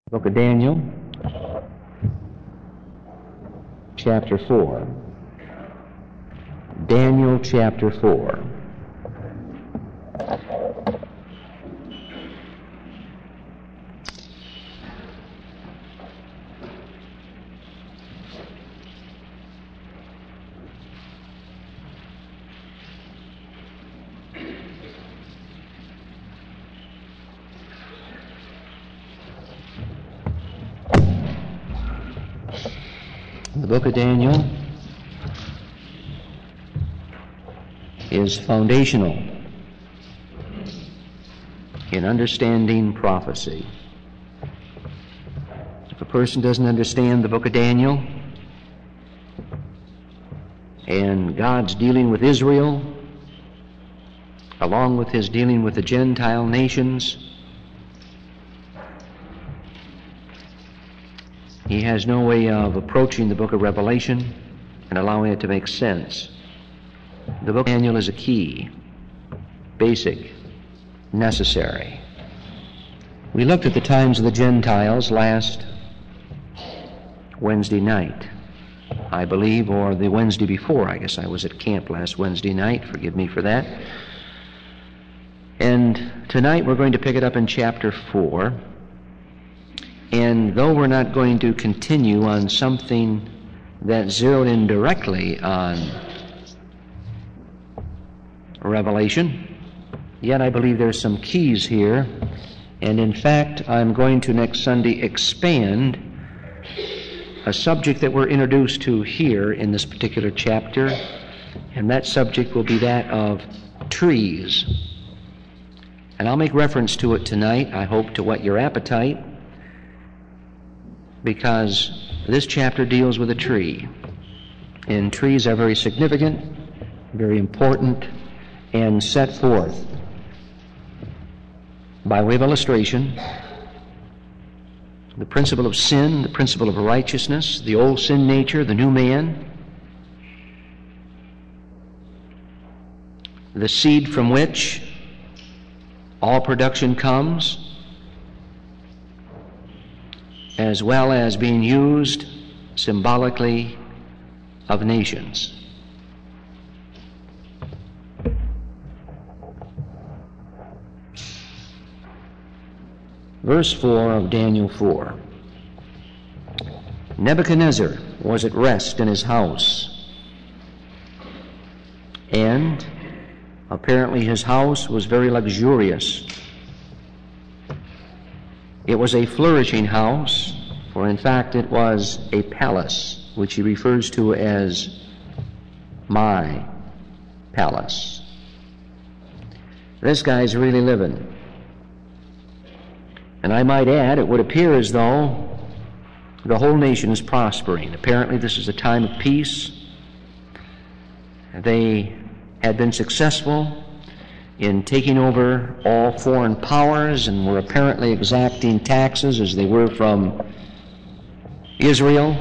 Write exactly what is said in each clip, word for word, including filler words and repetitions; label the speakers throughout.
Speaker 1: Book of Daniel, chapter four. Daniel chapter four. The book of Daniel is foundational in understanding prophecy. If a person doesn't understand the book of Daniel and God's dealing with Israel, along with his dealing with the Gentile nations, he has no way of approaching the book of Revelation and allowing it to make sense. The book of Daniel is a key, basic, necessary. We looked at the times of the Gentiles last Wednesday night, I believe, or the Wednesday before. I guess I was at camp last Wednesday night. Forgive me for that. And tonight we're going to pick it up in chapter four. And though we're not going to continue on something that zeroed in directly on Revelation, yet I believe there's some keys here. And in fact, I'm going to next Sunday expand a subject that we're introduced to here in this particular chapter, and that subject will be that of trees. And I'll make reference to it tonight, I hope, to whet your appetite, because this chapter deals with a tree. And trees are very significant, very important, and set forth by way of illustration the principle of sin, the principle of righteousness, the old sin nature, the new man, the seed from which all production comes, as well as being used symbolically of nations. Verse four of Daniel four. Nebuchadnezzar was at rest in his house, and apparently his house was very luxurious. It was a flourishing house, for in fact it was a palace, which he refers to as my palace. This guy's really living. And I might add, it would appear as though the whole nation is prospering. Apparently this is a time of peace. They had been successful in taking over all foreign powers and were apparently exacting taxes as they were from Israel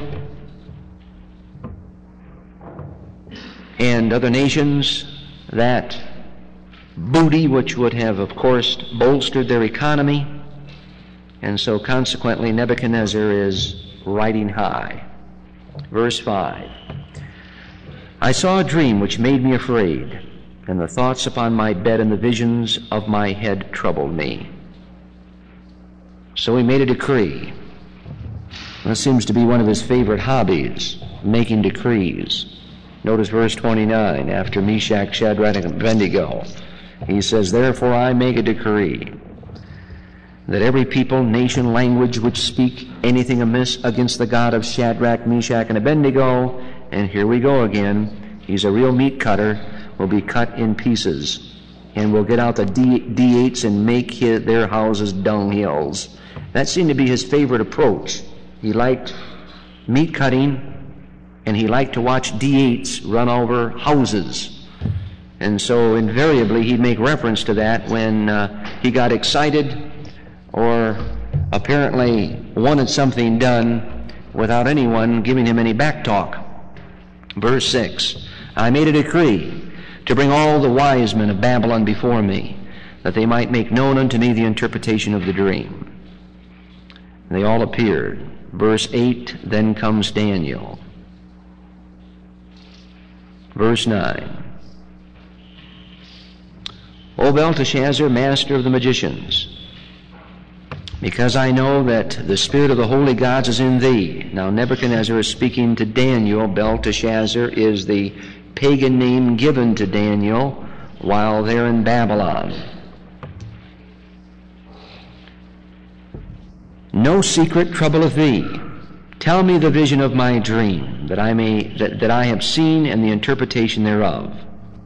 Speaker 1: and other nations. That booty which would have, of course, bolstered their economy, and so consequently Nebuchadnezzar is riding high. Verse five. I saw a dream which made me afraid, and the thoughts upon my bed and the visions of my head troubled me. So he made a decree. That seems to be one of his favorite hobbies, making decrees. Notice verse twenty-nine, after Meshach, Shadrach, and Abednego. He says, therefore I make a decree that every people, nation, language which speak anything amiss against the God of Shadrach, Meshach, and Abednego, and here we go again, he's a real meat cutter, will be cut in pieces, and will get out the D eights and make his, their houses dunghills. That seemed to be his favorite approach. He liked meat cutting, and he liked to watch D eights run over houses. And so invariably he'd make reference to that when uh, he got excited or apparently wanted something done without anyone giving him any back talk. Verse six, I made a decree to bring all the wise men of Babylon before me, that they might make known unto me the interpretation of the dream. They all appeared. Verse eight, then comes Daniel. Verse nine. O Belteshazzar, master of the magicians, because I know that the spirit of the holy gods is in thee. Now Nebuchadnezzar is speaking to Daniel. Belteshazzar is the pagan name given to Daniel while they're in Babylon. No secret troubleth thee. Tell me the vision of my dream, that I may that, that I have seen, and the interpretation thereof.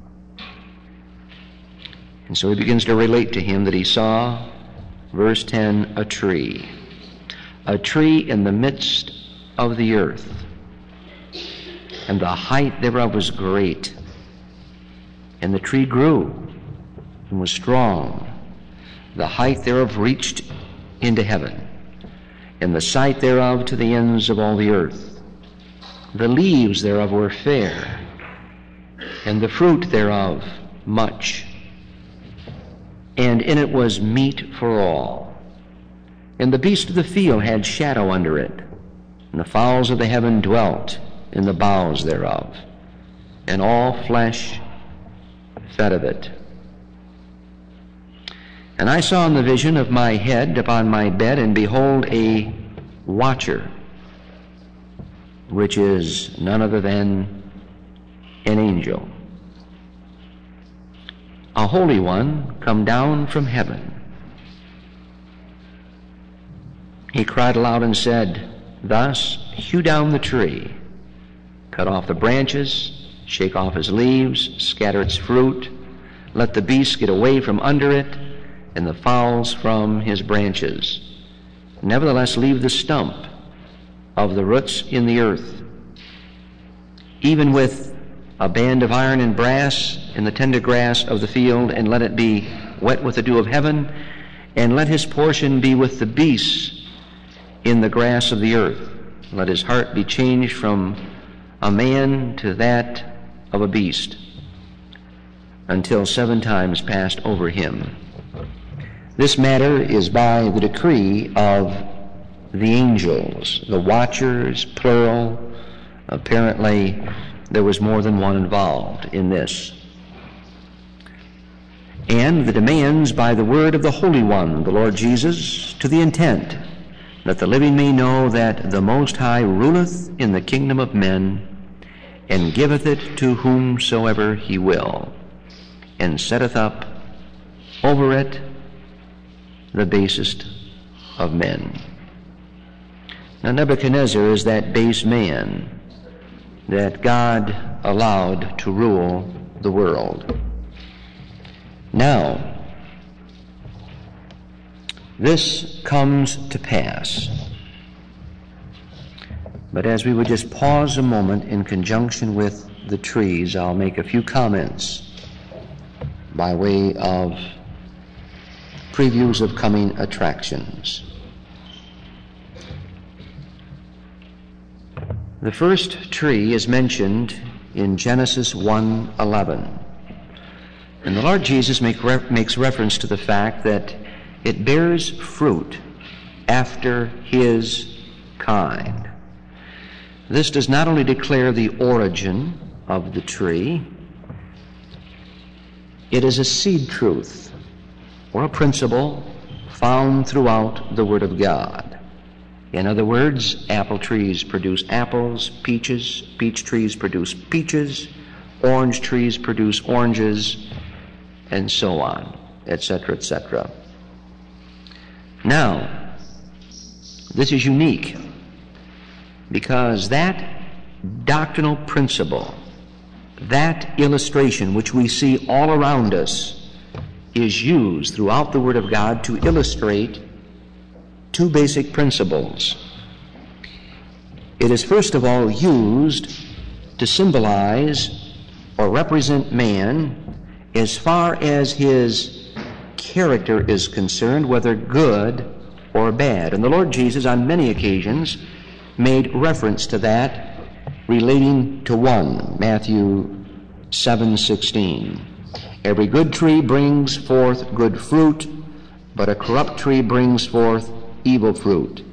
Speaker 1: And so he begins to relate to him that he saw, verse ten, a tree. A tree in the midst of the earth. And the height thereof was great. And the tree grew and was strong. The height thereof reached into heaven, and the sight thereof to the ends of all the earth. The leaves thereof were fair, and the fruit thereof much. And in it was meat for all. And the beasts of the field had shadow under it, and the fowls of the heaven dwelt in the boughs thereof, and all flesh fed of it. And I saw in the vision of my head upon my bed, and behold, a watcher, which is none other than an angel, a holy one, come down from heaven. He cried aloud and said, thus, hew down the tree, cut off the branches, shake off its leaves, scatter its fruit, let the beasts get away from under it, and the fowls from his branches. Nevertheless, leave the stump of the roots in the earth, even with a band of iron and brass in the tender grass of the field, and let it be wet with the dew of heaven, and let his portion be with the beasts in the grass of the earth. Let his heart be changed from a man to that of a beast, until seven times passed over him. This matter is by the decree of the angels, the watchers, plural. Apparently, there was more than one involved in this. And the demands by the word of the Holy One, the Lord Jesus, to the intent that the living may know that the Most High ruleth in the kingdom of men, and giveth it to whomsoever he will, and setteth up over it the basest of men. Now Nebuchadnezzar is that base man that God allowed to rule the world. Now, this comes to pass. But as we would just pause a moment in conjunction with the trees, I'll make a few comments by way of previews of coming attractions. The first tree is mentioned in Genesis one eleven. And the Lord Jesus make re- makes reference to the fact that it bears fruit after his kind. This does not only declare the origin of the tree, it is a seed truth or a principle found throughout the Word of God. In other words, apple trees produce apples, peaches, peach trees produce peaches, orange trees produce oranges, and so on, et cetera, et cetera. Now, this is unique because that doctrinal principle, that illustration which we see all around us, is used throughout the Word of God to illustrate two basic principles. It is first of all used to symbolize or represent man as far as his character is concerned, whether good or bad. And the Lord Jesus on many occasions made reference to that, relating to one, Matthew seven sixteen. Every good tree brings forth good fruit, but a corrupt tree brings forth evil fruit.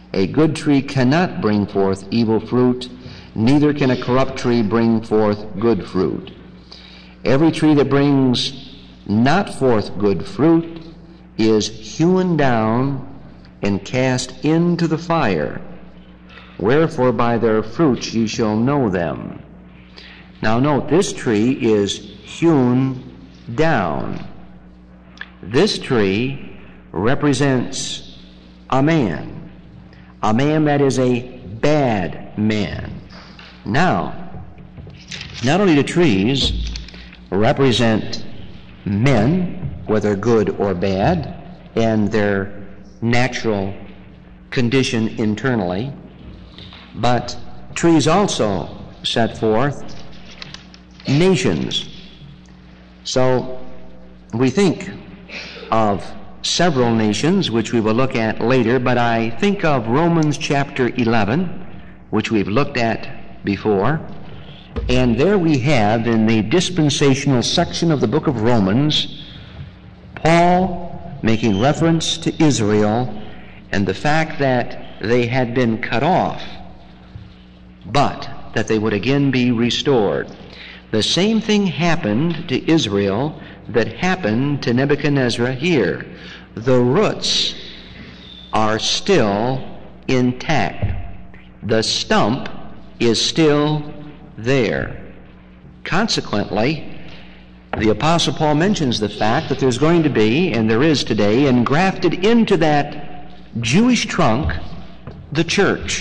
Speaker 1: A good tree cannot bring forth evil fruit, neither can a corrupt tree bring forth good fruit. Every tree that brings not forth good fruit is hewn down and cast into the fire. Wherefore by their fruits ye shall know them. Now note, this tree is hewn down. This tree represents a man, a man that is a bad man. Now, not only do trees represent men, whether good or bad, and their natural condition internally, but trees also set forth nations. So we think of several nations, which we will look at later, but I think of Romans chapter eleven, which we've looked at before, and there we have in the dispensational section of the book of Romans, Paul making reference to Israel and the fact that they had been cut off, but that they would again be restored. The same thing happened to Israel that happened to Nebuchadnezzar here. The roots are still intact. The stump is still there. Consequently, the Apostle Paul mentions the fact that there's going to be, and there is today, engrafted into that Jewish trunk, the church,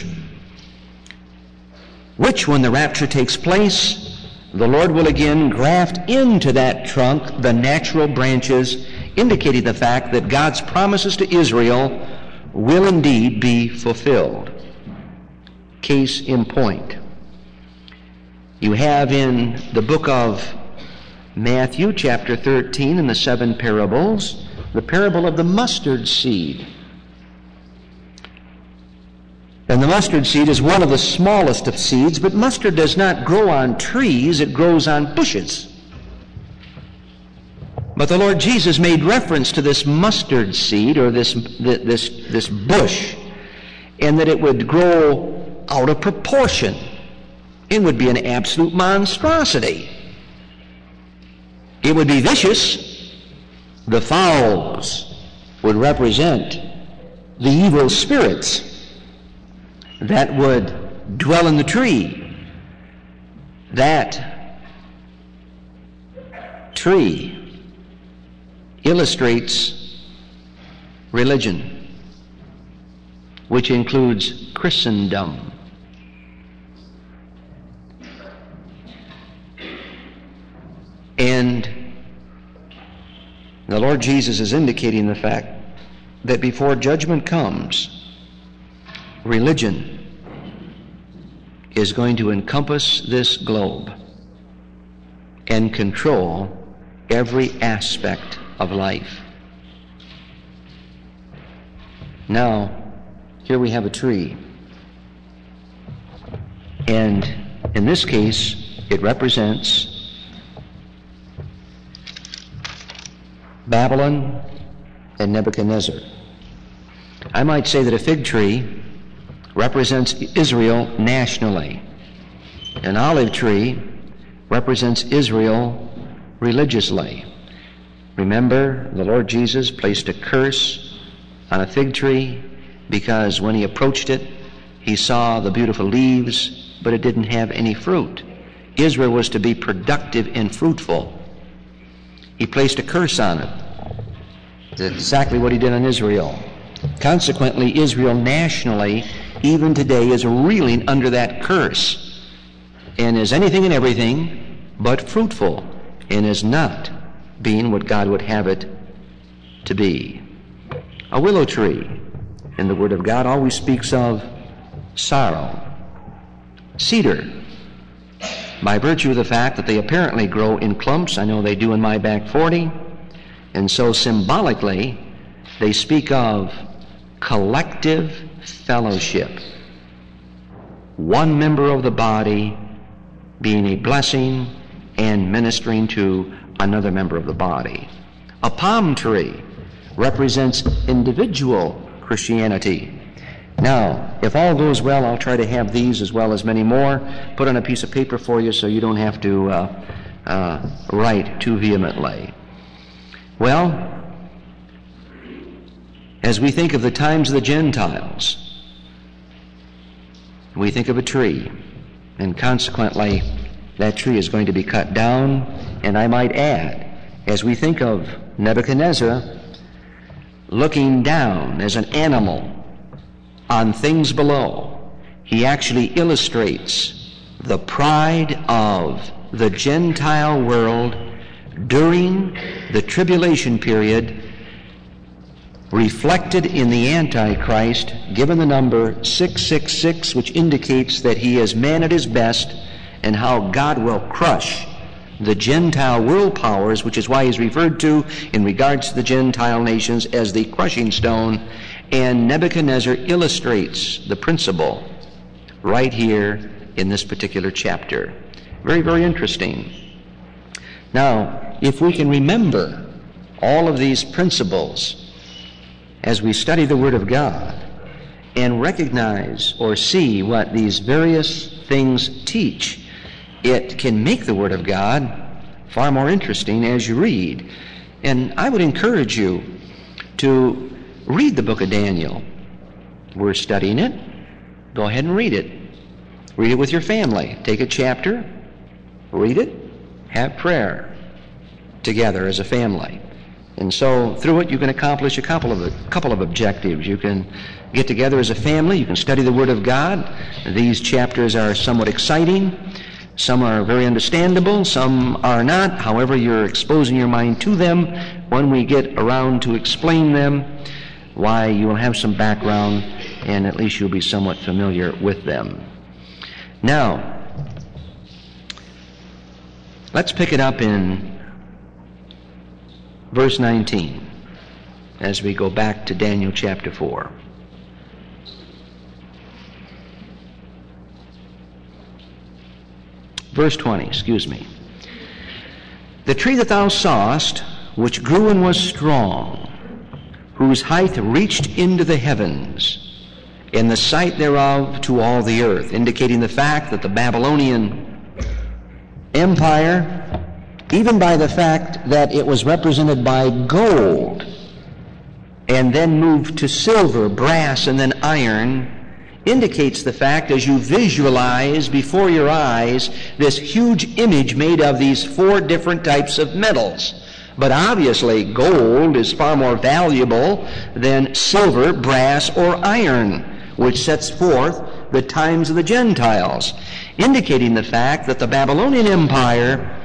Speaker 1: which, when the rapture takes place, the Lord will again graft into that trunk the natural branches, indicating the fact that God's promises to Israel will indeed be fulfilled. Case in point, you have in the book of Matthew, chapter thirteen, in the seven parables, the parable of the mustard seed. And the mustard seed is one of the smallest of seeds, but mustard does not grow on trees, it grows on bushes. But the Lord Jesus made reference to this mustard seed, or this, this, this bush, and that it would grow out of proportion. It would be an absolute monstrosity. It would be vicious. The fowls would represent the evil spirits that would dwell in the tree. That tree illustrates religion, which includes Christendom. And the Lord Jesus is indicating the fact that before judgment comes, religion is going to encompass this globe and control every aspect of life. Now, here we have a tree. And in this case, it represents Babylon and Nebuchadnezzar. I might say that a fig tree represents Israel nationally. An olive tree represents Israel religiously. Remember, the Lord Jesus placed a curse on a fig tree because when he approached it, he saw the beautiful leaves, but it didn't have any fruit. Israel was to be productive and fruitful. He placed a curse on it. That's exactly what he did on Israel. Consequently, Israel nationally, even today, is reeling under that curse and is anything and everything but fruitful and is not being what God would have it to be. A willow tree in the Word of God always speaks of sorrow. Cedar, by virtue of the fact that they apparently grow in clumps, I know they do in my back forty, and so symbolically they speak of collective fellowship. One member of the body being a blessing and ministering to another member of the body. A palm tree represents individual Christianity. Now, if all goes well, I'll try to have these as well as many more put on a piece of paper for you so you don't have to uh, uh, write too vehemently. Well, as we think of the times of the Gentiles, we think of a tree, and consequently, that tree is going to be cut down. And I might add, as we think of Nebuchadnezzar looking down as an animal on things below, he actually illustrates the pride of the Gentile world during the tribulation period, reflected in the Antichrist, given the number six six six, which indicates that he is man at his best, and how God will crush the Gentile world powers, which is why he's referred to in regards to the Gentile nations as the crushing stone. And Nebuchadnezzar illustrates the principle right here in this particular chapter. Very, very interesting. Now, if we can remember all of these principles as we study the Word of God and recognize or see what these various things teach, it can make the Word of God far more interesting as you read. And I would encourage you to read the book of Daniel. We're studying it. Go ahead and read it. Read it with your family. Take a chapter, read it, have prayer together as a family. And so through it you can accomplish a couple of a couple of objectives. You can get together as a family, you can study the Word of God. These chapters are somewhat exciting. Some are very understandable, some are not. However, you're exposing your mind to them. When we get around to explain them, why, you will have some background, and at least you'll be somewhat familiar with them. Now, let's pick it up in verse nineteen as we go back to Daniel chapter four. Verse twenty, excuse me. The tree that thou sawest, which grew and was strong, whose height reached into the heavens, and the sight thereof to all the earth, indicating the fact that the Babylonian Empire, even by the fact that it was represented by gold, and then moved to silver, brass, and then iron, indicates the fact, as you visualize before your eyes this huge image made of these four different types of metals. But obviously gold is far more valuable than silver, brass, or iron, which sets forth the times of the Gentiles, indicating the fact that the Babylonian Empire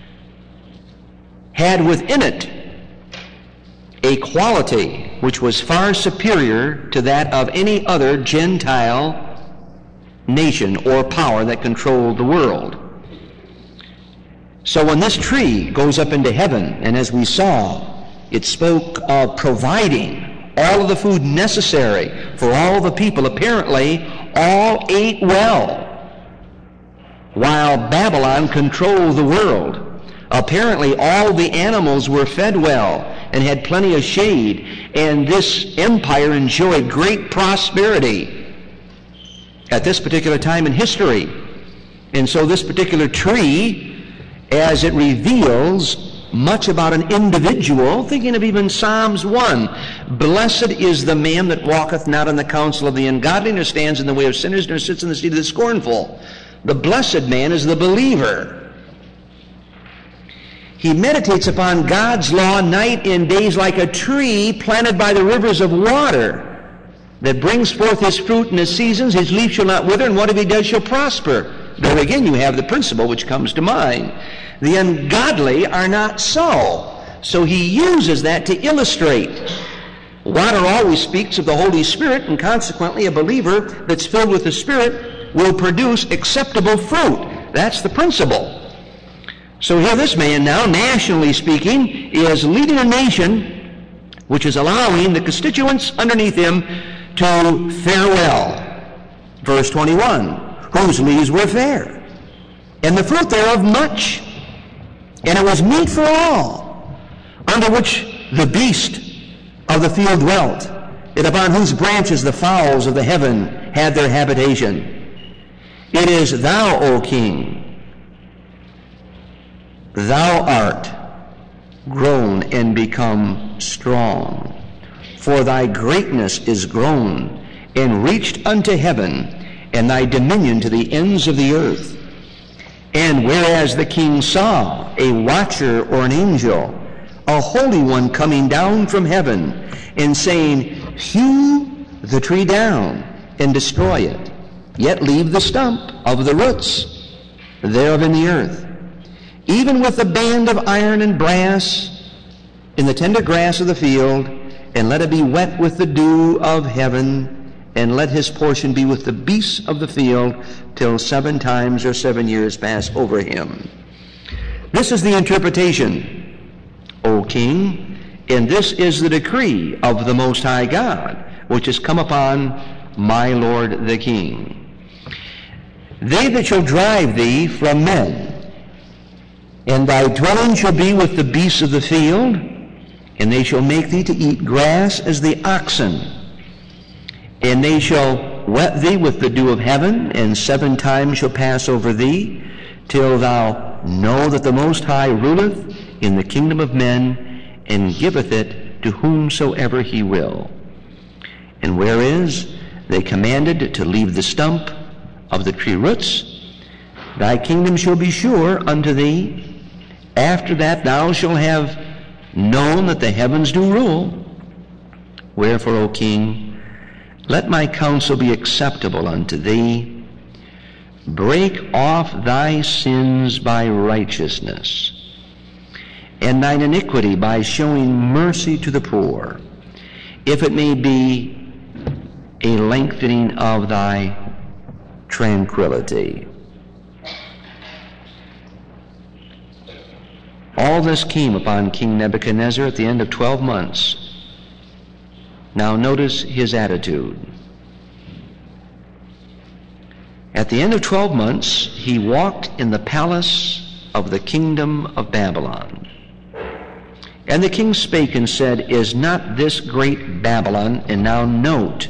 Speaker 1: had within it a quality which was far superior to that of any other Gentile nation or power that controlled the world. So when this tree goes up into heaven, and as we saw, it spoke of providing all of the food necessary for all the people. Apparently, all ate well, while Babylon controlled the world. Apparently, all the animals were fed well and had plenty of shade, and this empire enjoyed great prosperity at this particular time in history. And so this particular tree, as it reveals much about an individual, thinking of even Psalms one, blessed is the man that walketh not in the counsel of the ungodly, nor stands in the way of sinners, nor sits in the seat of the scornful. The blessed man is the believer. He meditates upon God's law night and days, like a tree planted by the rivers of water, that brings forth his fruit in his seasons. His leaf shall not wither, and whatever he does shall prosper. There again you have the principle which comes to mind. The ungodly are not so. So he uses that to illustrate. Water always speaks of the Holy Spirit, and consequently a believer that's filled with the Spirit will produce acceptable fruit. That's the principle. So here this man now, nationally speaking, is leading a nation which is allowing the constituents underneath him to fare well. Verse twenty-one, whose leaves were fair, and the fruit thereof much, and it was meat for all, under which the beast of the field dwelt. and upon whose branches the fowls of the heaven had their habitation. It is thou, O King, thou art grown and become strong, for thy greatness is grown and reached unto heaven, and thy dominion to the ends of the earth. And whereas the king saw a watcher or an angel, a holy one coming down from heaven, and saying, Hew the tree down and destroy it, yet leave the stump of the roots thereof in the earth, even with the band of iron and brass in the tender grass of the field, and let it be wet with the dew of heaven, and let his portion be with the beasts of the field, till seven times or seven years pass over him. This is the interpretation, O King, and this is the decree of the Most High God, which has come upon my Lord the King. They that shall drive thee from men, and thy dwelling shall be with the beasts of the field, and they shall make thee to eat grass as the oxen. And they shall wet thee with the dew of heaven, and seven times shall pass over thee, till thou know that the Most High ruleth in the kingdom of men, and giveth it to whomsoever he will. And whereas they commanded to leave the stump of the tree roots, thy kingdom shall be sure unto thee. After that thou shalt have known that the heavens do rule. Wherefore, O King, let my counsel be acceptable unto thee. Break off thy sins by righteousness, and thine iniquity by showing mercy to the poor, if it may be a lengthening of thy tranquility. All this came upon King Nebuchadnezzar at the end of twelve months. Now notice his attitude. At the end of twelve months, he walked in the palace of the kingdom of Babylon. And the king spake and said, Is not this great Babylon? And now note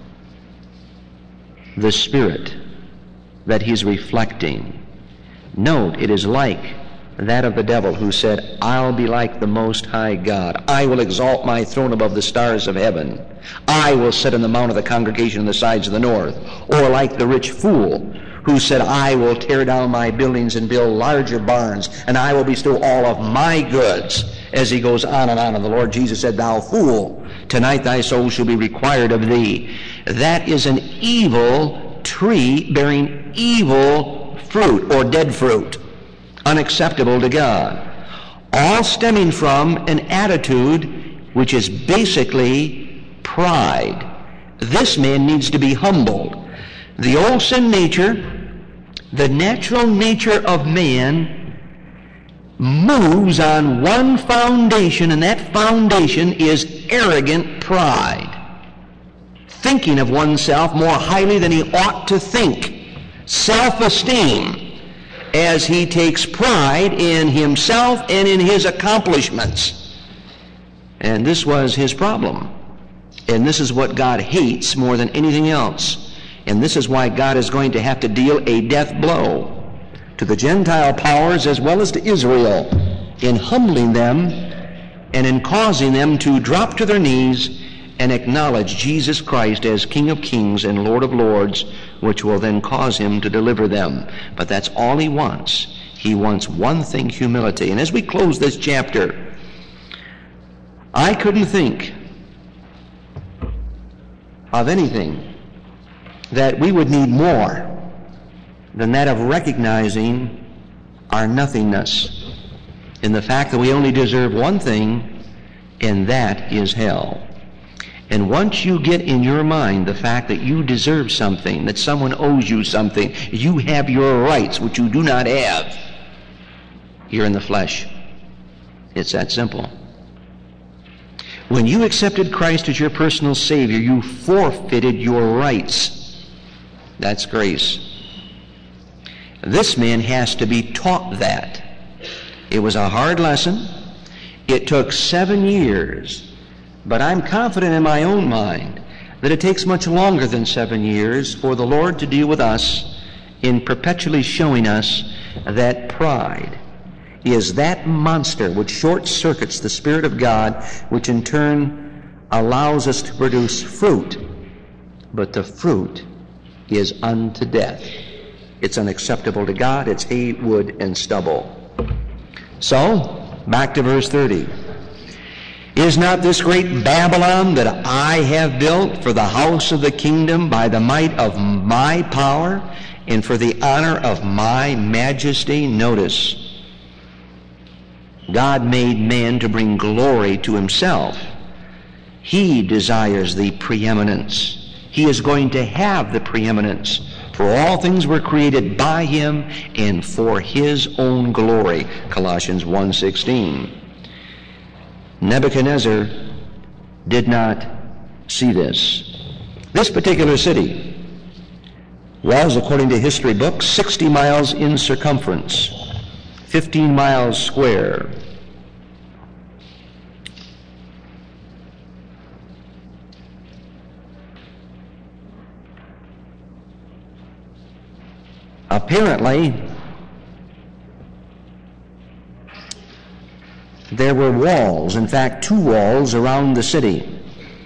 Speaker 1: the spirit that he's reflecting. Note, it is like that of the devil, who said, I'll be like the Most High God. I will exalt my throne above the stars of heaven. I will sit in the mount of the congregation on the sides of the north. Or like the rich fool, who said, I will tear down my buildings and build larger barns, and I will bestow all of my goods. As he goes on and on, and the Lord Jesus said, Thou fool, tonight thy soul shall be required of thee. That is an evil tree bearing evil fruit, or dead fruit, unacceptable to God, all stemming from an attitude which is basically pride. This man needs to be humbled. The old sin nature, the natural nature of man, moves on one foundation, and that foundation is arrogant pride, thinking of oneself more highly than he ought to think, self-esteem, as he takes pride in himself and in his accomplishments. And this was his problem. And this is what God hates more than anything else. And this is why God is going to have to deal a death blow to the Gentile powers as well as to Israel, in humbling them and in causing them to drop to their knees and acknowledge Jesus Christ as King of Kings and Lord of Lords, which will then cause him to deliver them. But that's all he wants. He wants one thing, humility. And as we close this chapter, I couldn't think of anything that we would need more than that of recognizing our nothingness in the fact that we only deserve one thing, and that is hell. And once you get in your mind the fact that you deserve something, that someone owes you something, you have your rights, which you do not have, you're in the flesh. It's that simple. When you accepted Christ as your personal Savior, you forfeited your rights. That's grace. This man has to be taught that. It was a hard lesson. It took seven years But I'm confident in my own mind that it takes much longer than seven years for the Lord to deal with us in perpetually showing us that pride is that monster which short-circuits the Spirit of God, which in turn allows us to produce fruit. But the fruit is unto death. It's unacceptable to God. It's hay, wood, and stubble. So, back to verse thirty. Is not this great Babylon that I have built for the house of the kingdom by the might of my power and for the honor of my majesty? Notice, God made man to bring glory to himself. He desires the preeminence. He is going to have the preeminence. For all things were created by him and for his own glory. Colossians one sixteen. Nebuchadnezzar did not see this. This particular city was, according to history books, sixty miles in circumference, fifteen miles square. Apparently, there were walls, in fact, two walls around the city.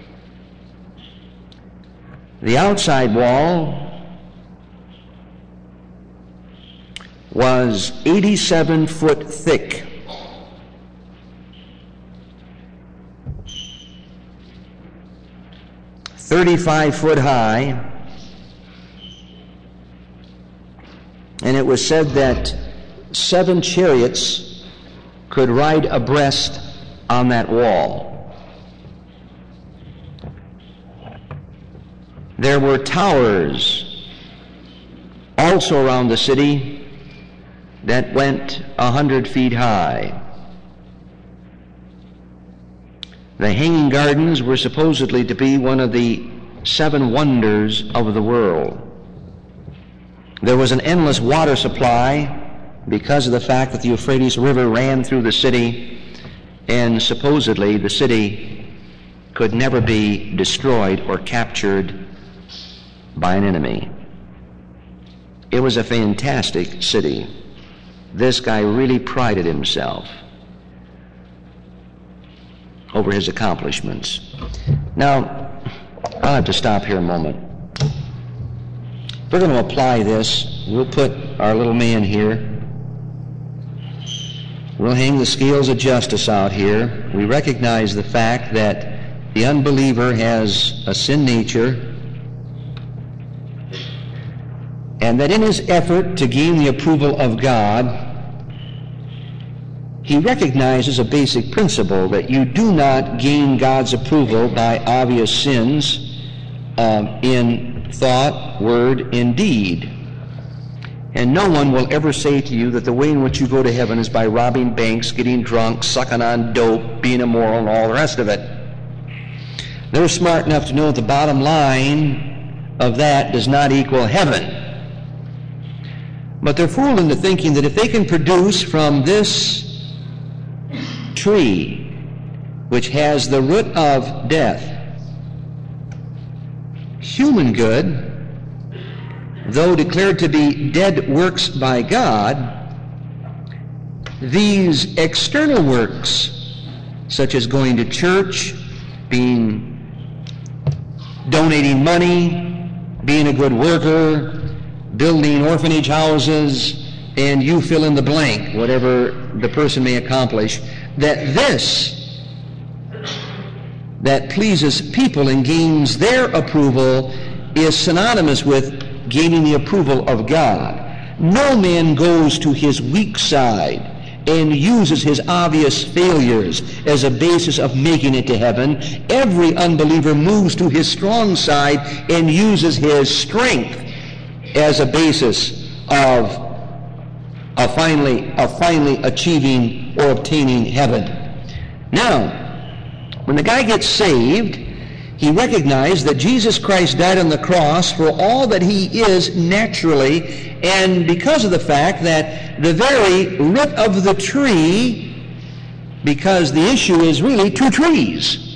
Speaker 1: The outside wall was eighty-seven foot thick. thirty-five foot high. And it was said that seven chariots could ride abreast on that wall. There were towers also around the city that went a hundred feet high. The Hanging Gardens were supposedly to be one of the seven wonders of the world. There was an endless water supply because of the fact that the Euphrates River ran through the city, and supposedly the city could never be destroyed or captured by an enemy. It was a fantastic city. This guy really prided himself over his accomplishments. Now, I'll have to stop here a moment. We're going to apply this. We'll put our little man here. We'll hang the scales of justice out here. We recognize the fact that the unbeliever has a sin nature, and that in his effort to gain the approval of God, he recognizes a basic principle that you do not gain God's approval by obvious sins um, in thought, word, and deed. And no one will ever say to you that the way in which you go to heaven is by robbing banks, getting drunk, sucking on dope, being immoral, and all the rest of it. They're smart enough to know that the bottom line of that does not equal heaven. But they're fooled into thinking that if they can produce from this tree, which has the root of death, human good, though declared to be dead works by God, these external works, such as going to church, being donating money, being a good worker, building orphanage houses, and you fill in the blank, whatever the person may accomplish, that this that pleases people and gains their approval is synonymous with gaining the approval of God. No man goes to his weak side and uses his obvious failures as a basis of making it to heaven. Every unbeliever moves to his strong side and uses his strength as a basis of, of, finally, of finally achieving or obtaining heaven. Now, when the guy gets saved, he recognized that Jesus Christ died on the cross for all that he is naturally, and because of the fact that the very root of the tree, because the issue is really two trees,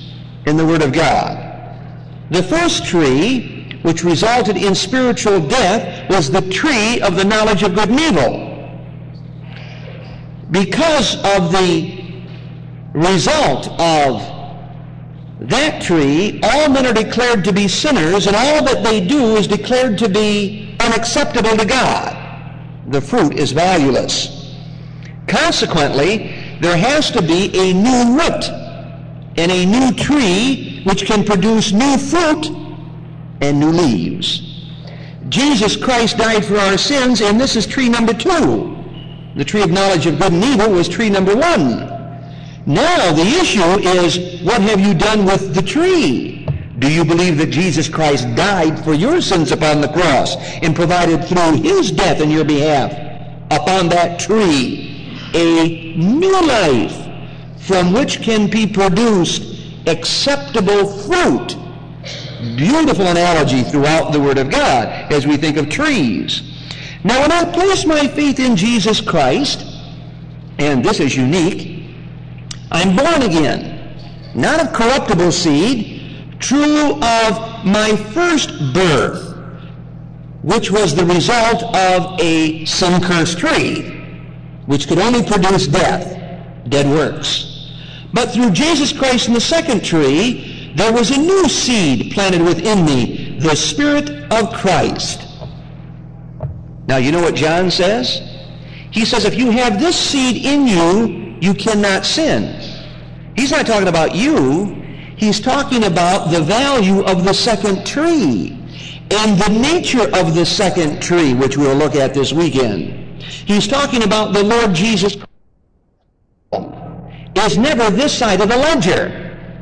Speaker 2: in the Word of God. The first tree, which resulted in spiritual death, was the tree of the knowledge of good and evil. Because of the result of that tree, all men are declared to be sinners, and all that they do is declared to be unacceptable to God. The fruit is valueless. Consequently, there has to be a new root and a new tree which can produce new fruit and new leaves. Jesus Christ died for our sins, and this is tree number two. The tree of knowledge of good and evil was tree number one. Now the issue is, what have you done with the tree? Do you believe that Jesus Christ died for your sins upon the cross and provided through his death in your behalf upon that tree a new life from which can be produced acceptable fruit? Beautiful analogy throughout the Word of God as we think of trees. Now, when I place my faith in Jesus Christ, and this is unique, I'm born again, not of corruptible seed, true of my first birth, which was the result of a sin-cursed tree, which could only produce death, dead works. But through Jesus Christ in the second tree, there was a new seed planted within me, the Spirit of Christ. Now, you know what John says? He says, if you have this seed in you, you cannot sin. He's not talking about you. He's talking about the value of the second tree and the nature of the second tree, which we'll look at this weekend. He's talking about the Lord Jesus Christ is never this side of the ledger.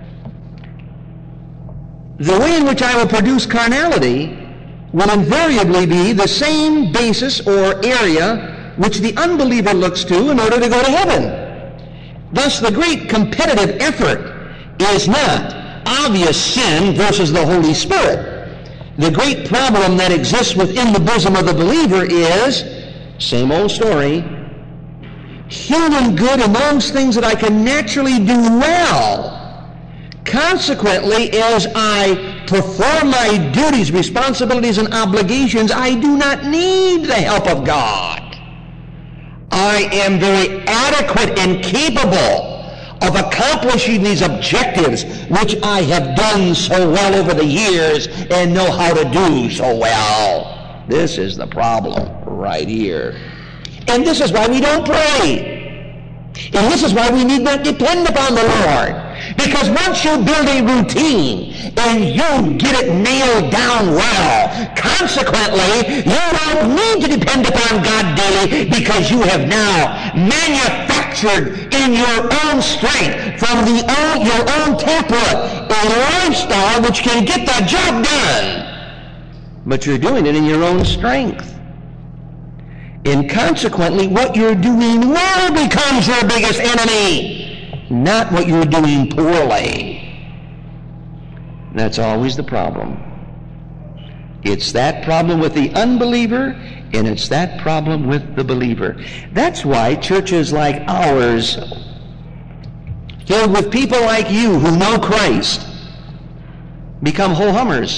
Speaker 2: The way in which I will produce carnality will invariably be the same basis or area which the unbeliever looks to in order to go to heaven. Thus, the great competitive effort is not obvious sin versus the Holy Spirit. The great problem that exists within the bosom of the believer is, same old story, human good amongst things that I can naturally do well. Consequently, as I perform my duties, responsibilities, and obligations, I do not need the help of God. I am very adequate and capable of accomplishing these objectives, which I have done so well over the years and know how to do so well. This is the problem right here. And this is why we don't pray. And this is why we need not depend upon the Lord. Because once you build a routine and you get it nailed down well, consequently, you don't need to depend upon God daily, because you have now manufactured in your own strength from the own, your own temperament a lifestyle which can get the job done. But you're doing it in your own strength. And consequently, what you're doing well becomes your biggest enemy, not what you're doing poorly. That's always the problem. It's that problem with the unbeliever, and it's that problem with the believer. That's why churches like ours, filled with people like you who know Christ, become ho-hummers.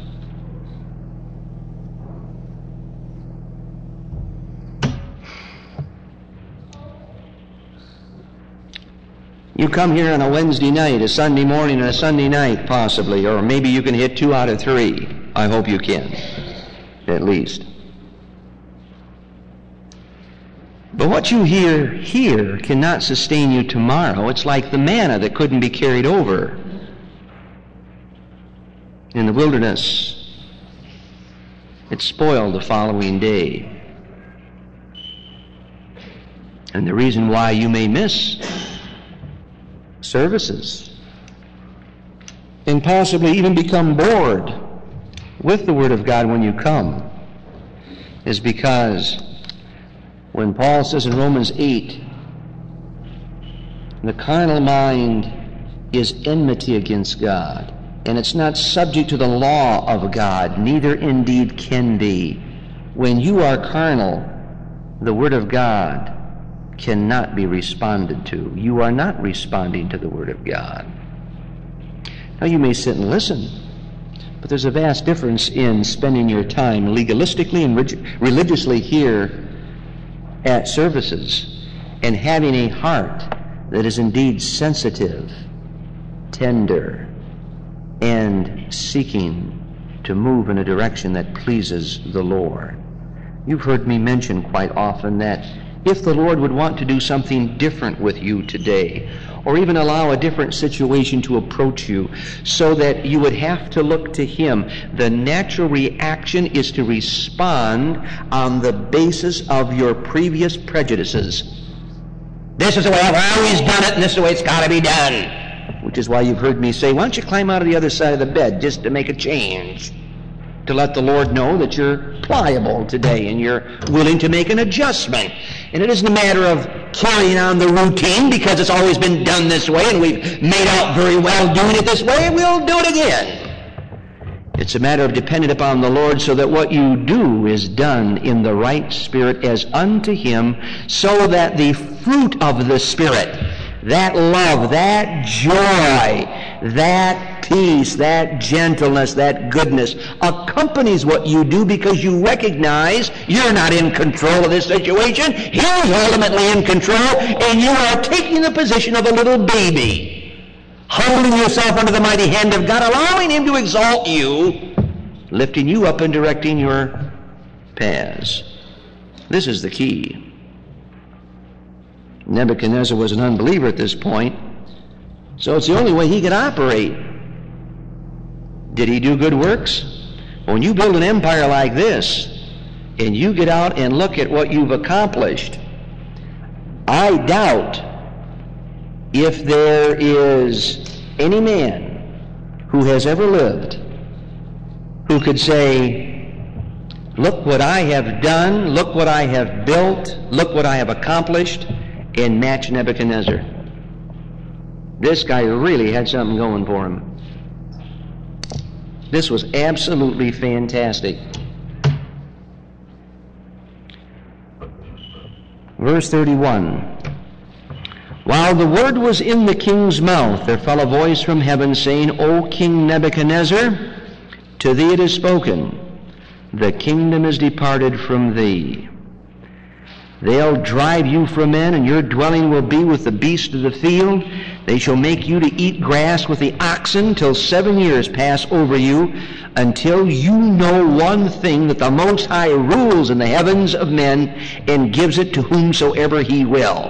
Speaker 2: You come here on a Wednesday night, a Sunday morning, and a Sunday night, possibly, or maybe you can hit two out of three. I hope you can, at least. But what you hear here cannot sustain you tomorrow. It's like the manna that couldn't be carried over in the wilderness. It spoiled the following day. And the reason why you may miss services and possibly even become bored with the Word of God when you come is because when Paul says in Romans eight, the carnal mind is enmity against God, and it's not subject to the law of God, neither indeed can be. When you are carnal, the Word of God cannot be responded to. You are not responding to the Word of God.
Speaker 1: Now, you may sit and listen, but there's a vast difference in spending your time legalistically and rig- religiously here at services and having a heart that is indeed sensitive, tender, and seeking to move in a direction that pleases the Lord. You've heard me mention quite often that if the Lord would want to do something different with you today, or even allow a different situation to approach you so that you would have to look to Him, the natural reaction is to respond on the basis of your previous prejudices. This is the way I've always done it, and this is the way it's got to be done. Which is why you've heard me say, why don't you climb out of the other side of the bed just to make a change? To let the Lord know that you're pliable today and you're willing to make an adjustment. And it isn't a matter of carrying on the routine because it's always been done this way and we've made out very well doing it this way, and we'll do it again. It's a matter of depending upon the Lord so that what you do is done in the right spirit as unto Him, so that the fruit of the Spirit, that love, that joy, that peace, that gentleness, that goodness accompanies what you do, because you recognize you're not in control of this situation. He's ultimately in control, and you are taking the position of a little baby, humbling yourself under the mighty hand of God, allowing Him to exalt you, lifting you up and directing your paths. This is the key. Nebuchadnezzar was an unbeliever at this point, so it's the only way he could operate. Did he do good works? When you build an empire like this, and you get out and look at what you've accomplished, I doubt if there is any man who has ever lived who could say, look what I have done, look what I have built, look what I have accomplished, and match Nebuchadnezzar. This guy really had something going for him. This was absolutely fantastic. Verse thirty-one. While the word was in the king's mouth, there fell a voice from heaven, saying, O King Nebuchadnezzar, to thee it is spoken, the kingdom is departed from thee. They'll drive you from men, and your dwelling will be with the beasts of the field. They shall make you to eat grass with the oxen till seven years pass over you, until you know one thing, that the Most High rules in the heavens of men and gives it to whomsoever He will.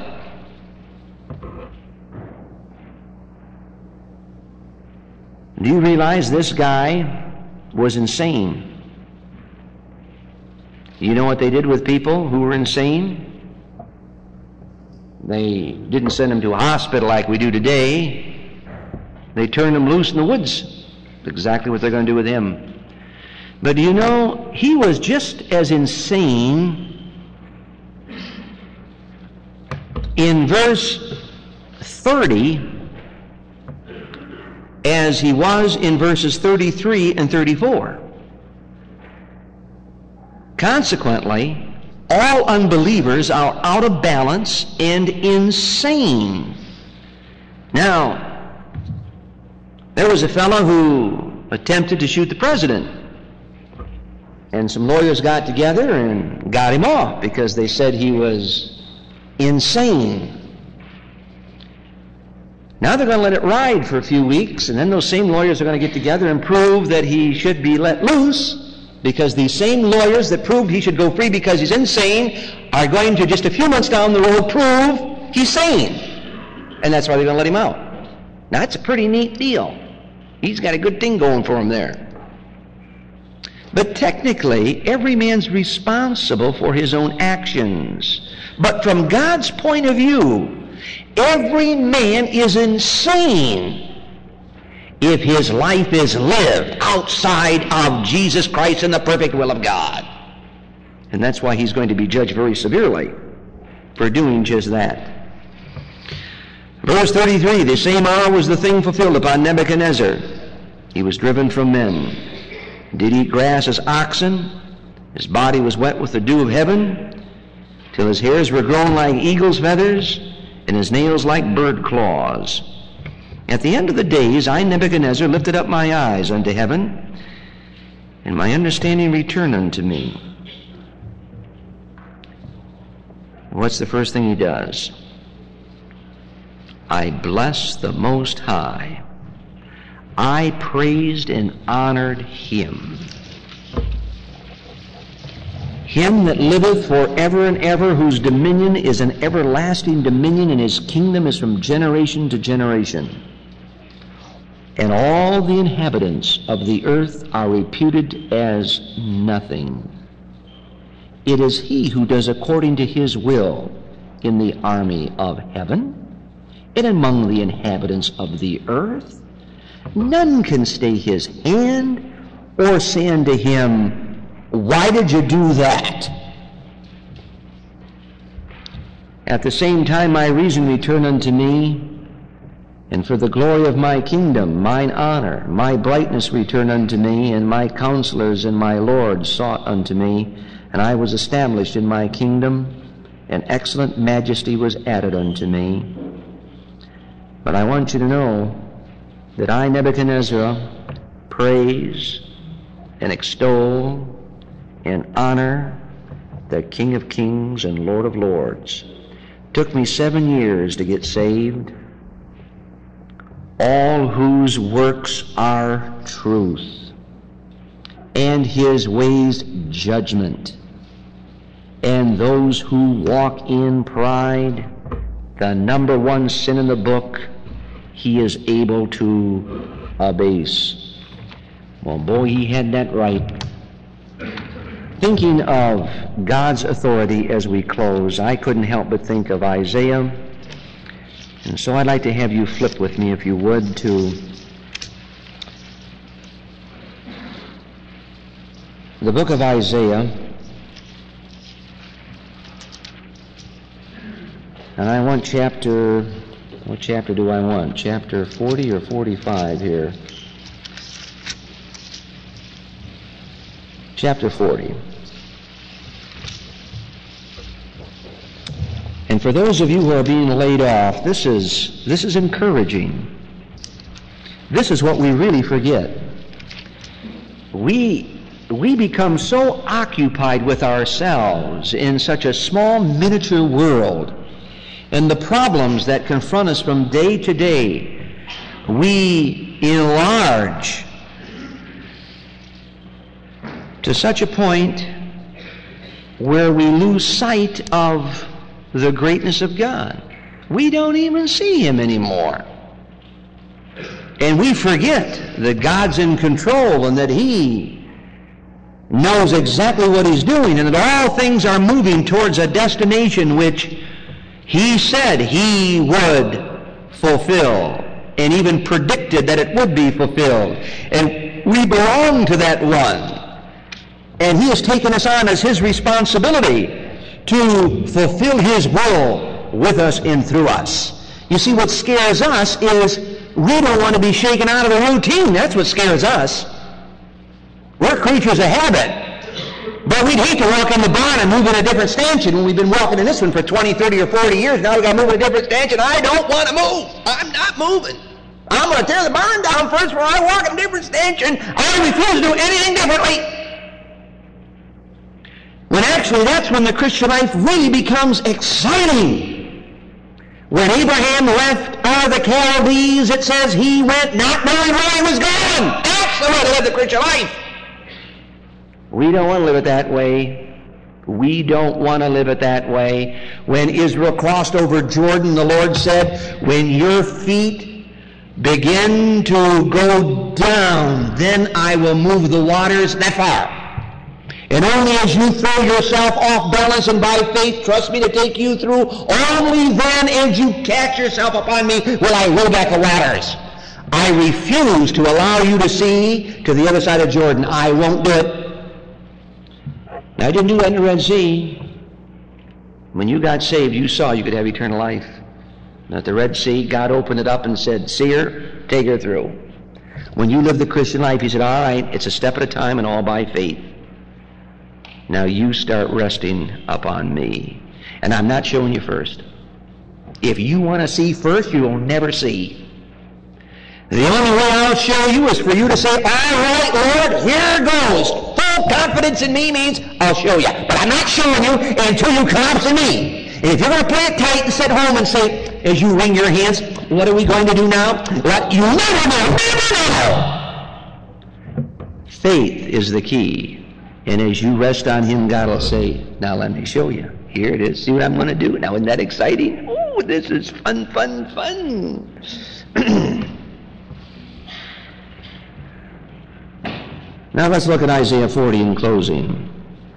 Speaker 1: Do you realize this guy was insane? You know what they did with people who were insane? They didn't send them to a hospital like we do today. They turned them loose in the woods. That's exactly what they're going to do with him. But do you know, he was just as insane in verse thirty as he was in verses thirty-three and thirty-four. Consequently, all unbelievers are out of balance and insane. Now, there was a fellow who attempted to shoot the president, and some lawyers got together and got him off because they said he was insane. Now they're going to let it ride for a few weeks, and then those same lawyers are going to get together and prove that he should be let loose, because these same lawyers that proved he should go free because he's insane are going to, just a few months down the road, prove he's sane. And that's why they're going to let him out. Now, that's a pretty neat deal. He's got a good thing going for him there. But technically, every man's responsible for his own actions. But from God's point of view, every man is insane if his life is lived outside of Jesus Christ and the perfect will of God. And that's why he's going to be judged very severely for doing just that. Verse thirty-three, the same hour was the thing fulfilled upon Nebuchadnezzar. He was driven from men, did eat grass as oxen. His body was wet with the dew of heaven, till his hairs were grown like eagle's feathers, and his nails like bird claws. At the end of the days, I, Nebuchadnezzar, lifted up my eyes unto heaven, and my understanding returned unto me. What's the first thing he does? I blessed the Most High. I praised and honored him. Him that liveth forever and ever, whose dominion is an everlasting dominion, and his kingdom is from generation to generation. And all the inhabitants of the earth are reputed as nothing. It is he who does according to his will in the army of heaven and among the inhabitants of the earth. None can stay his hand or say unto him, why did you do that? At the same time my reason returned unto me, and for the glory of my kingdom, mine honor, my brightness returned unto me, and my counselors and my lords sought unto me, and I was established in my kingdom, and excellent majesty was added unto me. But I want you to know that I, Nebuchadnezzar, praise and extol and honor the King of Kings and Lord of Lords. Took me seven years to get saved. All whose works are truth, and his ways judgment, and those who walk in pride, the number one sin in the book, he is able to abase. Well, boy, he had that right. Thinking of God's authority as we close, I couldn't help but think of Isaiah. And so I'd like to have you flip with me, if you would, to the book of Isaiah. And I want chapter, what chapter do I want? Chapter forty or forty-five here? Chapter forty. And for those of you who are being laid off, this is this is encouraging. This is what we really forget. We we become so occupied with ourselves in such a small miniature world, and the problems that confront us from day to day, we enlarge to such a point where we lose sight of the greatness of God. We don't even see him anymore. And we forget that God's in control and that he knows exactly what he's doing, and that all things are moving towards a destination which he said he would fulfill, and even predicted that it would be fulfilled. And we belong to that one. And he has taken us on as his responsibility to fulfill his will with us and through us. You see, what scares us is we don't want to be shaken out of the routine. That's what scares us. We're creatures of habit. But we'd hate to walk in the barn and move in a different stanchion when we've been walking in this one for twenty, thirty, or forty years. Now we've got to move in a different stanchion. I don't want to move. I'm not moving. I'm going to tear the barn down first before I walk in a different stanchion. I refuse to do anything differently. When actually that's when the Christian life really becomes exciting. When Abraham left Ur of the Chaldees, it says he went not knowing where he was going. That's the way to live the Christian life. We don't want to live it that way. We don't want to live it that way. When Israel crossed over Jordan, the Lord said, when your feet begin to go down, then I will move the waters that far. And only as you throw yourself off balance and by faith trust me to take you through, only then as you cast yourself upon me will I roll back the waters. I refuse to allow you to see to the other side of Jordan. I won't do it. Now, I didn't do that in the Red Sea. When you got saved, you saw you could have eternal life. And at the Red Sea, God opened it up and said, see her, take her through. When you live the Christian life, he said, all right, it's a step at a time and all by faith. Now you start resting upon me. And I'm not showing you first. If you want to see first, you will never see.
Speaker 2: The only way I'll show you is for you to say, all right, Lord, here goes. Full confidence in me means I'll show you. But I'm not showing you until you come to me. And if you're going to play it tight and sit home and say, as you wring your hands, what are we going to do now? What you never know, never know.
Speaker 1: Faith is the key. And as you rest on him, God will say, now let me show you. Here it is. See what I'm going to do. Now, isn't that exciting? Oh, this is fun, fun, fun. Now let's look at Isaiah forty in closing.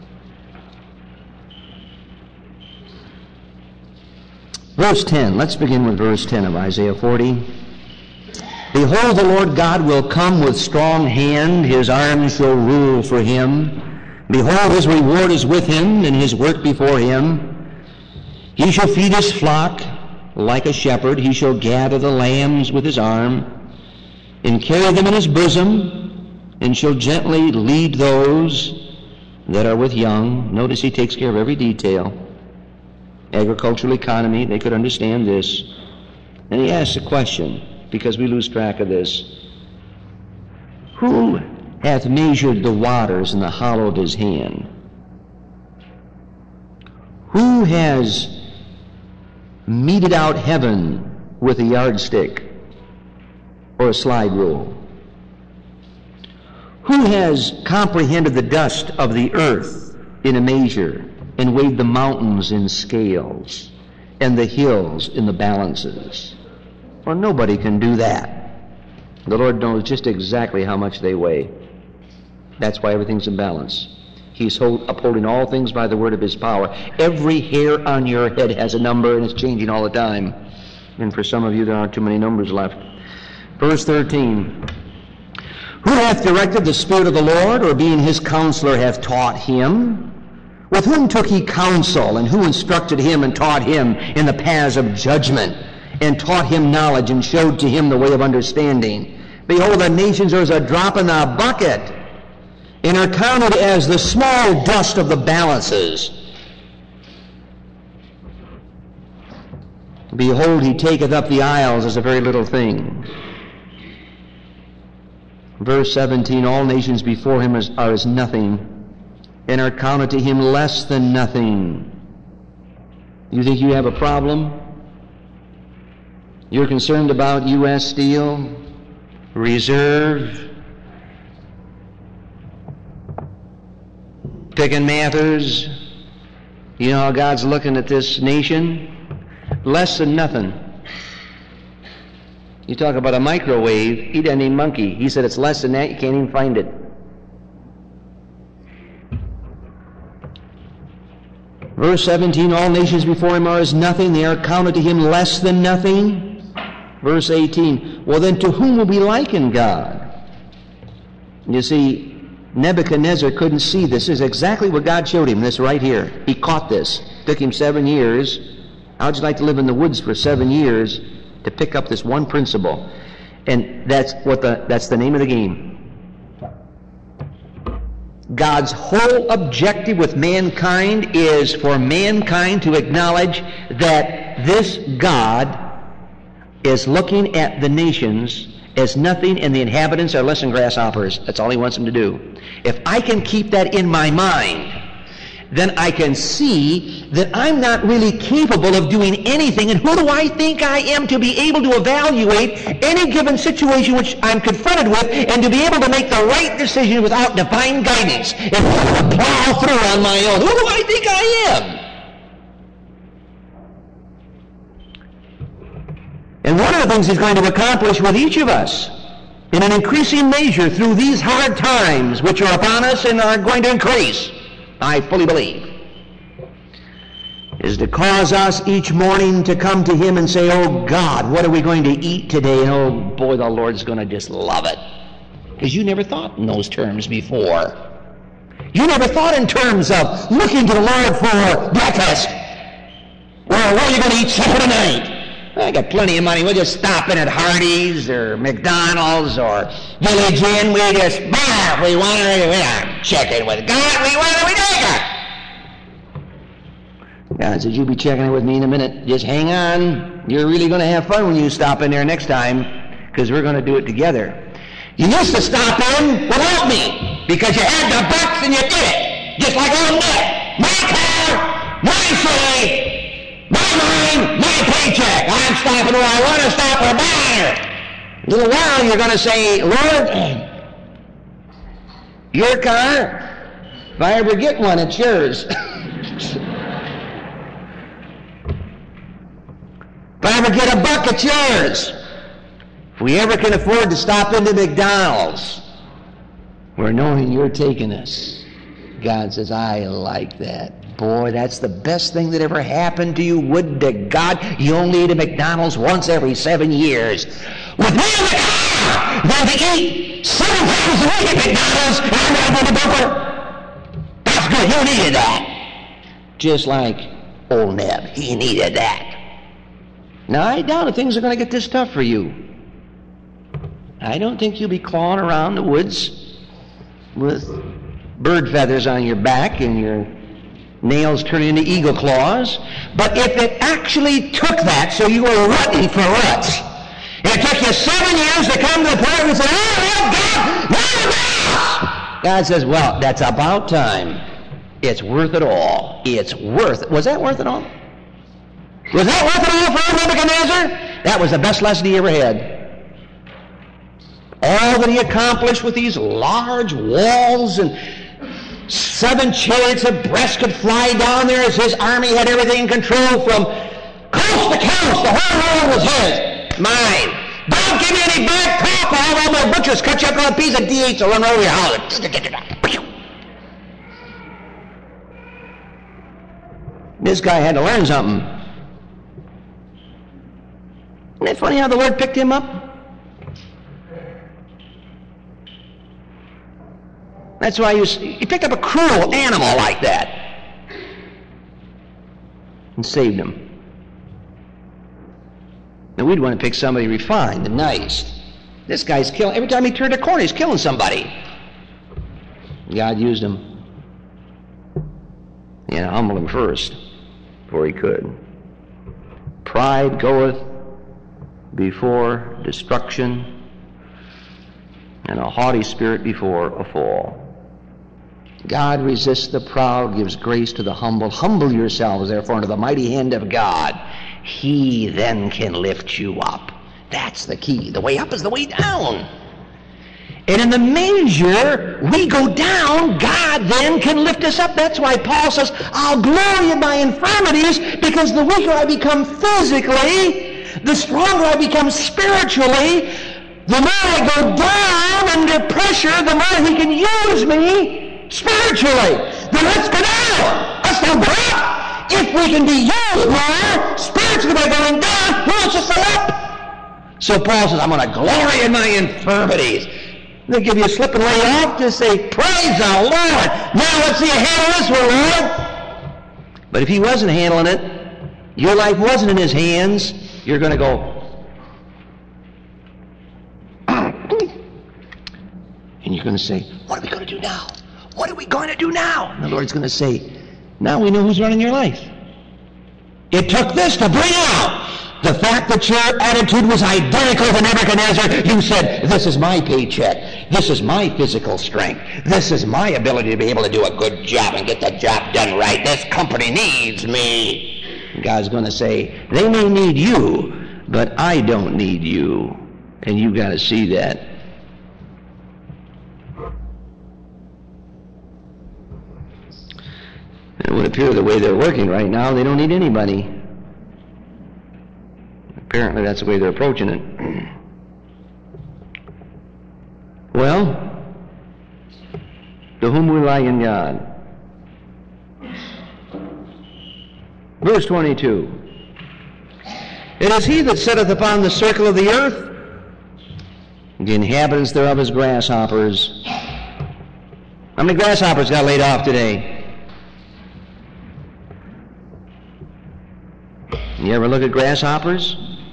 Speaker 1: Verse ten. Let's begin with verse ten of Isaiah forty. Behold, the Lord God will come with strong hand. His arm shall rule for him. Behold, his reward is with him, and his work before him. He shall feed his flock like a shepherd. He shall gather the lambs with his arm, and carry them in his bosom, and shall gently lead those that are with young. Notice he takes care of every detail. Agricultural economy, they could understand this. And he asks a question, because we lose track of this. Who hath measured the waters in the hollow of his hand? Who has meted out heaven with a yardstick or a slide rule? Who has comprehended the dust of the earth in a measure, and weighed the mountains in scales, and the hills in the balances? Well, nobody can do that. The Lord knows just exactly how much they weigh. That's why everything's in balance. He's hold, upholding all things by the word of his power. Every hair on your head has a number, and it's changing all the time. And for some of you, there aren't too many numbers left. Verse thirteen. Who hath directed the Spirit of the Lord, or being his counselor hath taught him? With whom took he counsel, and who instructed him and taught him in the paths of judgment, and taught him knowledge, and showed to him the way of understanding? Behold, the nations are as a drop in the bucket, and are counted as the small dust of the balances. Behold, he taketh up the isles as a very little thing. Verse seventeen, all nations before him are as nothing, and are counted to him less than nothing. You think you have a problem? You're concerned about U S Steel, Reserve, Pick and Mathers. You know how God's looking at this nation? Less than nothing. You talk about a microwave, he doesn't even monkey. He said it's less than that, you can't even find it. Verse seventeen, all nations before him are as nothing, they are counted to him less than nothing. Verse eighteen, well then to whom will we liken God? You see, Nebuchadnezzar couldn't see this. This is exactly what God showed him, this right here. He caught this. It took him seven years. How'd you like to live in the woods for seven years to pick up this one principle? And that's what the that's the name of the game. God's whole objective with mankind is for mankind to acknowledge that this God is looking at the nations as nothing, and the inhabitants are less than grasshoppers. That's all he wants them to do. If I can keep that in my mind, then I can see that I'm not really capable of doing anything. And who do I think I am to be able to evaluate any given situation which I'm confronted with, and to be able to make the right decision without divine guidance and plow through on my own? Who do I think I am? And one of the things he's going to accomplish with each of us, in an increasing measure through these hard times which are upon us and are going to increase, I fully believe, is to cause us each morning to come to him and say, oh God, what are we going to eat today? And oh boy, the Lord's going to just love it. Because you never thought in those terms before. You never thought in terms of looking to the Lord for breakfast. Well, what are you going to eat supper tonight? I got plenty of money. We'll just stop in at Hardee's or McDonald's or Village Inn. We just, bah, we want to, we want chicken with God. We want to, we take it. God says, you'll be checking it with me in a minute. Just hang on. You're really going to have fun when you stop in there next time. because we're going to do it together.
Speaker 2: You used to stop in without me because you had the bucks and you did it. Just like old Nick. My car, my city, my mind, my paycheck. I'm stopping where I want to stop or bother. In a little while you're going to say, Lord, your car, if I ever get one, it's yours. If I ever get a buck, it's yours. If we ever can afford to stop into McDonald's, we're knowing you're taking us. God says, I like that. Boy, that's the best thing that ever happened to you. Would to God you only eat at McDonald's once every seven years. With me in the car, then to eat seven times a week at McDonald's, and I'm not going to bumper. That's good. You needed that. Just like old Neb. He needed that. Now, I doubt if things are going to get this tough for you. I don't think you'll be clawing around the woods with bird feathers on your back and your nails turning into eagle claws. But if it actually took that, so you were rutting for ruts, it took you seven years to come to the point where you say, oh, God, not enough! God says, well, that's about time. It's worth it all. It's worth, was that worth it all? Was that worth it all for Nebuchadnezzar? That was the best lesson he ever had. All that he accomplished with these large walls and seven chariots abreast could fly down there as his army had everything in control from coast to coast. The whole world was his. Mine. Don't give me any bad talk. I'll have all my butchers cut you up on a piece of D eight to run over your house. This guy had to learn something. Isn't it funny how the Lord picked him up? That's why he, was, he picked up a cruel animal like that and saved him. Now we'd want to pick somebody refined and nice. This guy's killing, every time he turned a corner, he's killing somebody. God used him. Yeah, humble him first before he could. Pride goeth before destruction, and a haughty spirit before a fall. God resists the proud, gives grace to the humble. Humble yourselves, therefore, under the mighty hand of God. He then can lift you up. That's the key. The way up is the way down. And in the measure we go down, God then can lift us up. That's why Paul says, I'll glory in my infirmities, because the weaker I become physically, the stronger I become spiritually, the more I go down under pressure, the more he can use me spiritually. Then let's go down. Let's not go up. If we can be used more spiritually by going down, who wants us to go up? So Paul says, I'm going to glory in my infirmities. They give you a slip and lay off to say, praise the Lord. Now let's see you handle this one, Lord. But if he wasn't handling it, your life wasn't in his hands, you're going to go, and you're going to say, what are we going to do now? What are we going to do now? And the Lord's going to say, now we know who's running your life. It took this to bring out the fact that your attitude was identical to Nebuchadnezzar. You said, this is my paycheck. This is my physical strength. This is my ability to be able to do a good job and get the job done right. This company needs me. And God's going to say, they may need you, but I don't need you. And you've got to see that. It would appear the way they're working right now, they don't need anybody. Apparently that's the way they're approaching it. Well, to whom will I in God? Verse twenty-two. It is he that sitteth upon the circle of the earth, the inhabitants thereof as grasshoppers. How many grasshoppers got laid off today? You ever look at grasshoppers?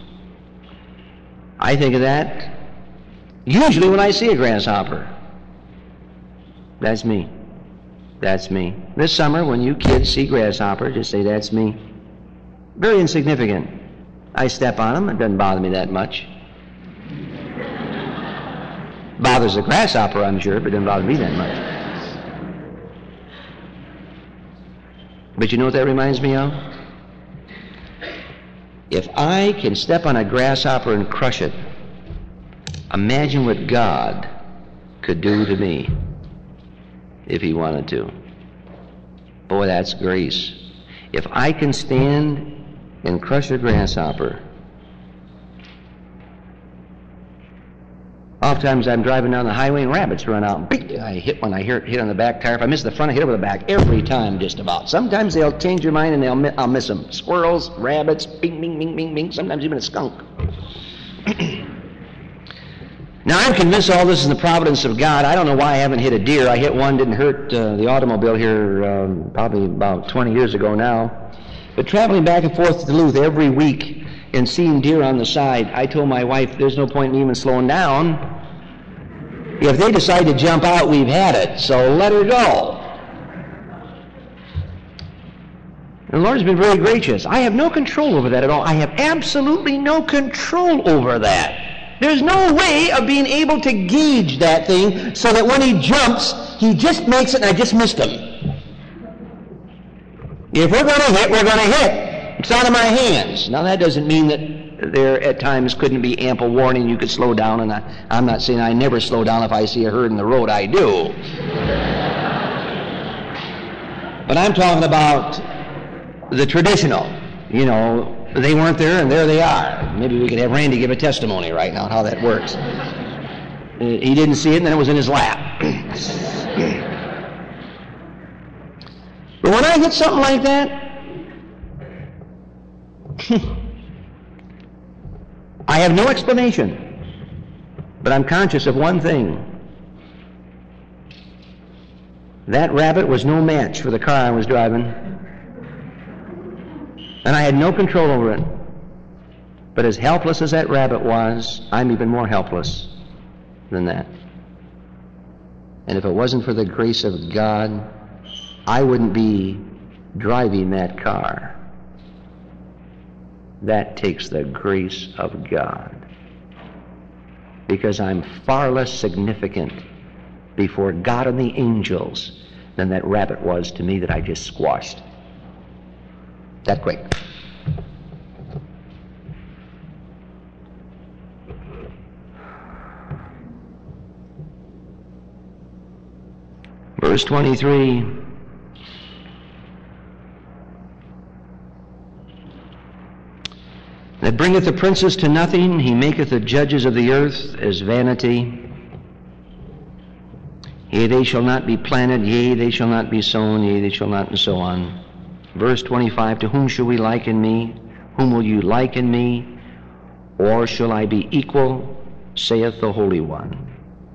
Speaker 2: I think of that usually when I see a grasshopper. That's me. That's me. This summer, when you kids see grasshopper, just say, that's me. Very insignificant. I step on them. It doesn't bother me that much.
Speaker 1: Bothers the grasshopper, I'm sure, but it doesn't bother me that much. But you know what that reminds me of? If I can step on a grasshopper and crush it, imagine what God could do to me if he wanted to. Boy, that's grace. If I can stand and crush a grasshopper, oftentimes I'm driving down the highway and rabbits run out. I hit one, I hear it hit on the back tire. If I miss the front, I hit it with the back every time, just about. Sometimes they'll change their mind and they'll mi- I'll miss them. Squirrels, rabbits, bing, bing, bing, bing, bing. Sometimes even a skunk. Now, I'm convinced all this is the providence of God. I don't know why I haven't hit a deer. I hit one, didn't hurt uh, the automobile here um, probably about twenty years ago now. But traveling back and forth to Duluth every week and seeing deer on the side, I told my wife, there's no point in even slowing down. If they decide to jump out, we've had it, so let her go. And the Lord's been very gracious. I have no control over that at all. I have absolutely no control over that. There's no way of being able to gauge that thing so that when he jumps, he just makes it and I just missed him. If we're going to hit, we're going to hit. It's out of my hands. Now, that doesn't mean that there at times couldn't be ample warning you could slow down, and I, I'm not saying I never slow down if I see a herd in the road. I do. But I'm talking about the traditional, you know, they weren't there, and there they are. Maybe we could have Randy give a testimony right now on how that works. He didn't see it, and then it was in his lap. But when I hit something like that, I have no explanation. But I'm conscious of one thing. That rabbit was no match for the car I was driving. And I had no control over it. But as helpless as that rabbit was, I'm even more helpless than that. And if it wasn't for the grace of God, I wouldn't be driving that car. That takes the grace of God. Because I'm far less significant before God and the angels than that rabbit was to me that I just squashed. That quick. Verse twenty-three. That bringeth the princes to nothing, he maketh the judges of the earth as vanity. Yea, they shall not be planted, yea, they shall not be sown, yea, they shall not, and so on. Verse twenty-five, to whom shall we liken me? Whom will you liken me? Or shall I be equal, saith the Holy One.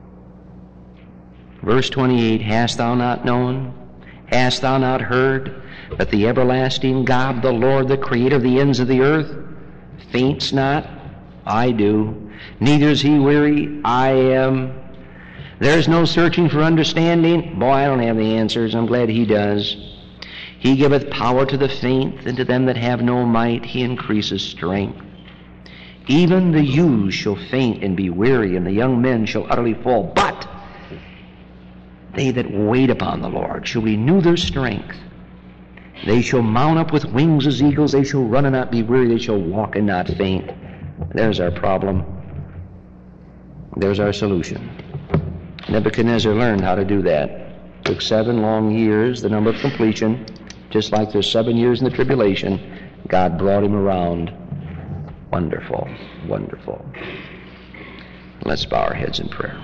Speaker 1: Verse twenty-eight, hast thou not known? Hast thou not heard that the everlasting God, the Lord, the Creator of the ends of the earth, faints not? I do. Neither is he weary? I am. There's no searching for understanding. Boy, I don't have the answers. I'm glad he does. He giveth power to the faint, and to them that have no might he increases strength. Even the youths shall faint and be weary, and the young men shall utterly fall. But they that wait upon the Lord shall renew their strength. They shall mount up with wings as eagles. They shall run and not be weary. They shall walk and not faint. There's our problem. There's our solution. Nebuchadnezzar learned how to do that. Took seven long years, the number of completion. Just like there's seven years in the tribulation, God brought him around. Wonderful, wonderful. Let's bow our heads in prayer.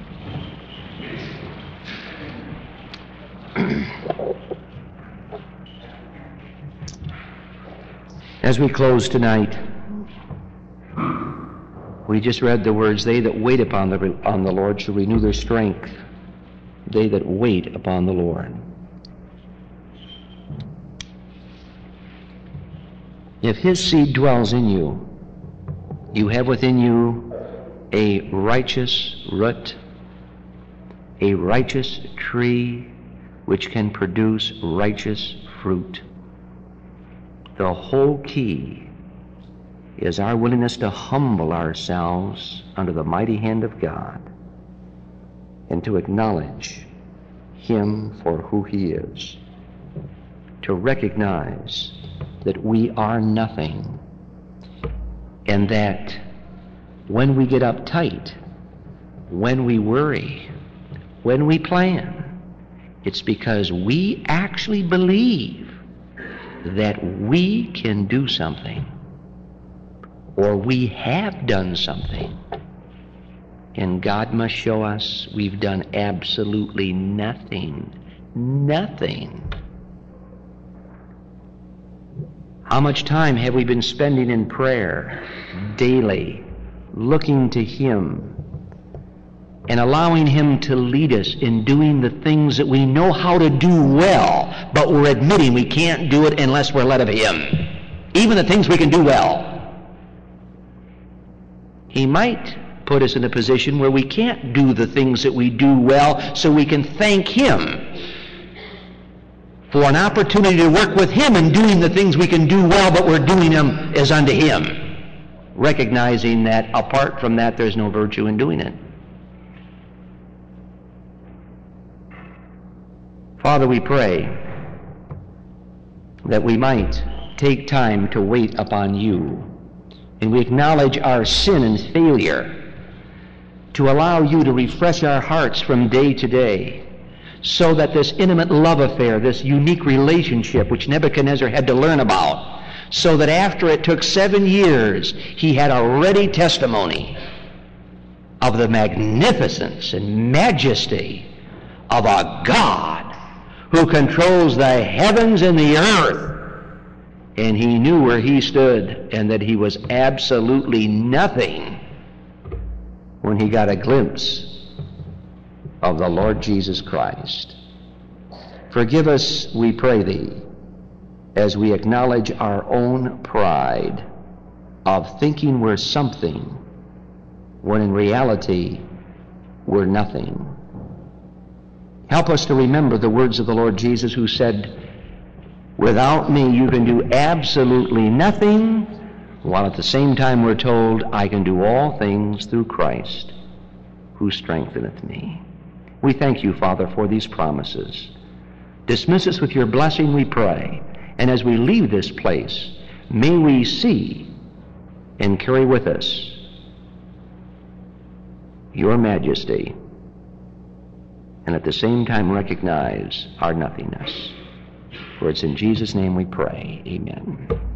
Speaker 1: As we close tonight, we just read the words, they that wait upon the, on the Lord shall renew their strength. They that wait upon the Lord. If his seed dwells in you, you have within you a righteous root, a righteous tree which can produce righteous fruit. The whole key is our willingness to humble ourselves under the mighty hand of God and to acknowledge Him for who He is, to recognize that we are nothing, and that when we get uptight, when we worry, when we plan, it's because we actually believe that we can do something, or we have done something, and God must show us we've done absolutely nothing. Nothing. How much time have we been spending in prayer daily, looking to Him and allowing Him to lead us in doing the things that we know how to do well, but we're admitting we can't do it unless we're led of Him, even the things we can do well? He might put us in a position where we can't do the things that we do well, so we can thank Him for an opportunity to work with Him in doing the things we can do well, but we're doing them as unto Him, recognizing that apart from that there's no virtue in doing it. Father, we pray that we might take time to wait upon You, and we acknowledge our sin and failure, to allow You to refresh our hearts from day to day, so that this intimate love affair, this unique relationship which Nebuchadnezzar had to learn about, so that after it took seven years, he had a ready testimony of the magnificence and majesty of a God who controls the heavens and the earth. And he knew where he stood, and that he was absolutely nothing when he got a glimpse of the Lord Jesus Christ. Forgive us, we pray Thee, as we acknowledge our own pride of thinking we're something when in reality we're nothing. Help us to remember the words of the Lord Jesus, who said, "Without me you can do absolutely nothing," while at the same time we're told, "I can do all things through Christ who strengtheneth me." We thank You, Father, for these promises. Dismiss us with Your blessing, we pray. And as we leave this place, may we see and carry with us Your majesty, and at the same time recognize our nothingness. For it's in Jesus' name we pray. Amen.